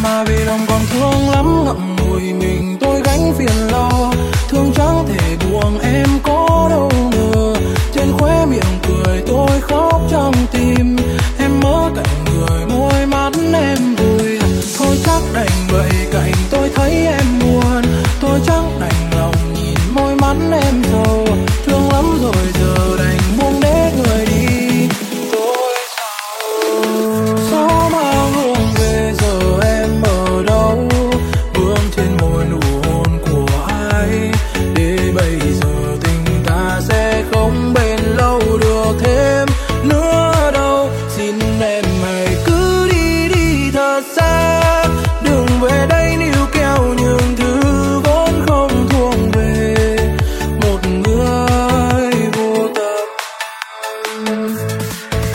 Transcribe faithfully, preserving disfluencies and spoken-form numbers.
mà vì lòng còn thương lắm, ngậm ngùi mình tôi gánh phiền lo, thương chẳng thể buông em có đâu ngờ, trên khóe miệng cười tôi khóc trong tim, em ở cạnh người môi mắt em vui, thôi chắc đành vậy cạnh tôi thấy em buồn, tôi chẳng đành lòng nhìn môi mắt em sầu, thương lắm rồi giờ đành buông để người đi. Tôi sao gió mang hương về giờ em ở đâu, vương trên môi nụ hôn của ai, để bây giờ tình ta sẽ không bền lâu được thêm nữa đâu. Xin em